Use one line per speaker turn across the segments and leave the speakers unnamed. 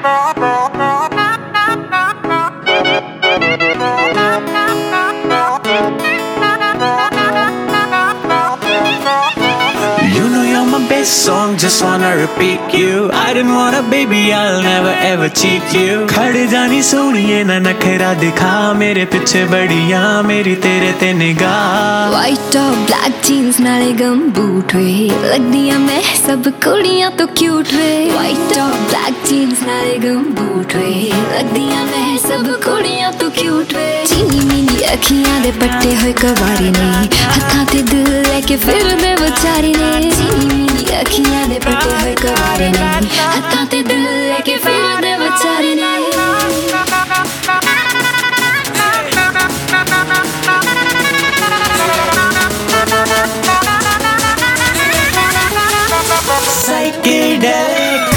You know you're my best song, just wanna repeat you. I didn't want a baby, I'll never ever cheat you. खड़ जानी सोनिए ना नखरा दिखा, मेरे पीछे बढ़िया मेरी तेरे ते निगाह.
White top black jeans नाले गम बूट वे, लगदियां मैं सब कुड़ियां तो क्यूट वे. White top black jeans नाले गम बूट वे, लगदियां मैं सब कुड़ियां तो क्यूट वे. चीनी मीनी अखियां दे पट्टे होए कवारी ने, हत्थां ते दिल लेके फिरदे विचारी ने. चीनी मीनी अखियां दे पट्टे होए कवारी ने, हत्थां ते दिल लेके फिरदे विचारी ने.
Psychedelic.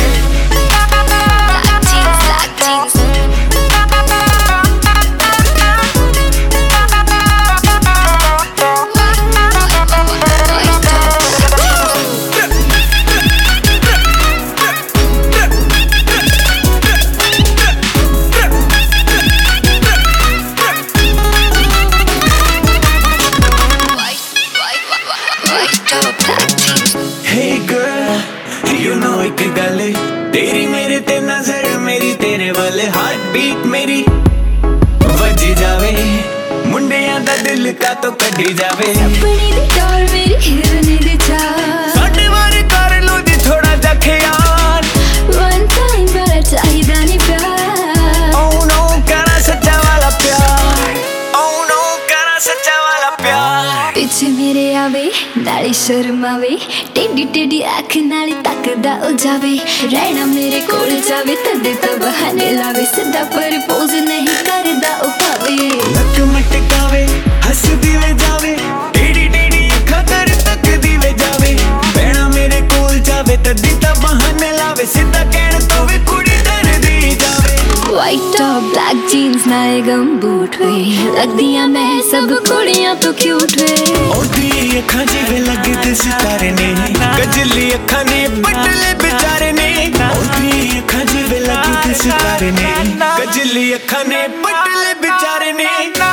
Hey girl, you know एक गल तेरी मेरे ते नजर, मेरी तेरे वाले हार्ट बीट मेरी वजी जावे, मुंडियां दा दिल का तो कढ़ी जावे.
अपनी दी टोर मेरी हिरनी दी चाल,
साडे बारे कर लो जी थोड़ा जा ख्याल.
One time बड़ा चाहिदा नी प्यार.
Oh no करा सच्चा वाला प्यार, oh no करा सच्चा वाला प्यार.
पिछे मेरे आवे नाली शर्मावे, टेढ़ी टेढ़ी अख नाली तकदा ओ जावे. रहना मेरे कोल जावे तदे तो बहाने लावे, सीधा प्रपोज नहीं करदा ओ पावे.
लक मटकावे हंसदी वे जावे, टेढ़ी टेढ़ी अखां कर तकदी वे जावे. रहना मेरे कोल जावे तदे तो बहाने लावे, सीधा कहण तो वे कुड़ी डरदी जावे.
White top black jeans नाले गम बूट वे, लगदियां मैं सब कुड़ियां तो क्यूट वे.
ओदी अखां जिवें लगदे सितारे ने, गजली अखां ने पटले बेचारे ने. ओदी अखां जिवें लगदे सितारे ने, गजली अखां ने पटले बेचारे ने.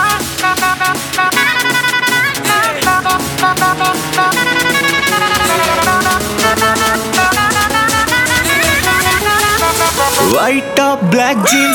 White top black jeans.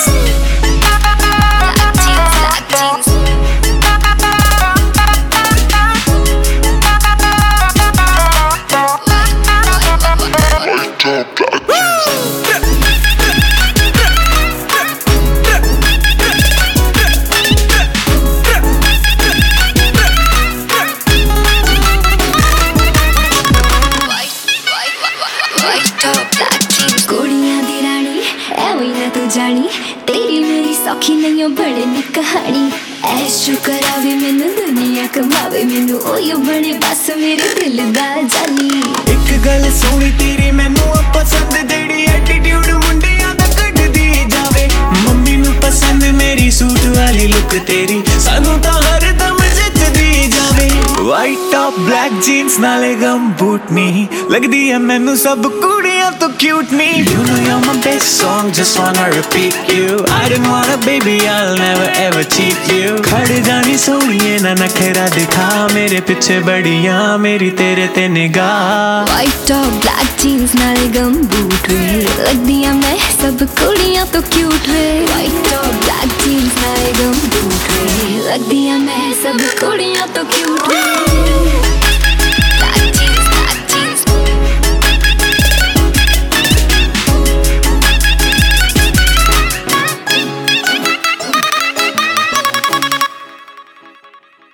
कुड़ियां दी रानी ऐवें ना तू जानी, तेरी मेरी सौखी नहीं हो बड़े नी कहानी. ऐशो करावे मैनू दुनिया कमावे मैनू, ओयो बने बस मेरे दिल दा जानी.
एक गल सोनी तेरी मैनू पसंद, जेड़ी एटीट्यूड मुंडियां दा कढदी जावे. मम्मी नू पसंद मेरी सूट वाली लुक तेरी, सानू तां हरदम जचदी जावे. White top black jeans नाले गम बूट नी, लगदी है मैनू सब कुड़ियां तो क्यूट नी. You know you're my best song, just wanna repeat you. I didn't want a baby, I'll never ever cheat you. खड़ जानी सोनिए ना नखरा दिखा, मेरे पीछे बढ़िया मेरी तेरे ते निगाह.
White top black jeans नाले गम बूट वे, लगदियां मैं सब कुड़ियां तो क्यूट वे. White top black jeans नाले गम बूट वे, लगदियां मैं सब कुड़ियां तो क्यूट वे.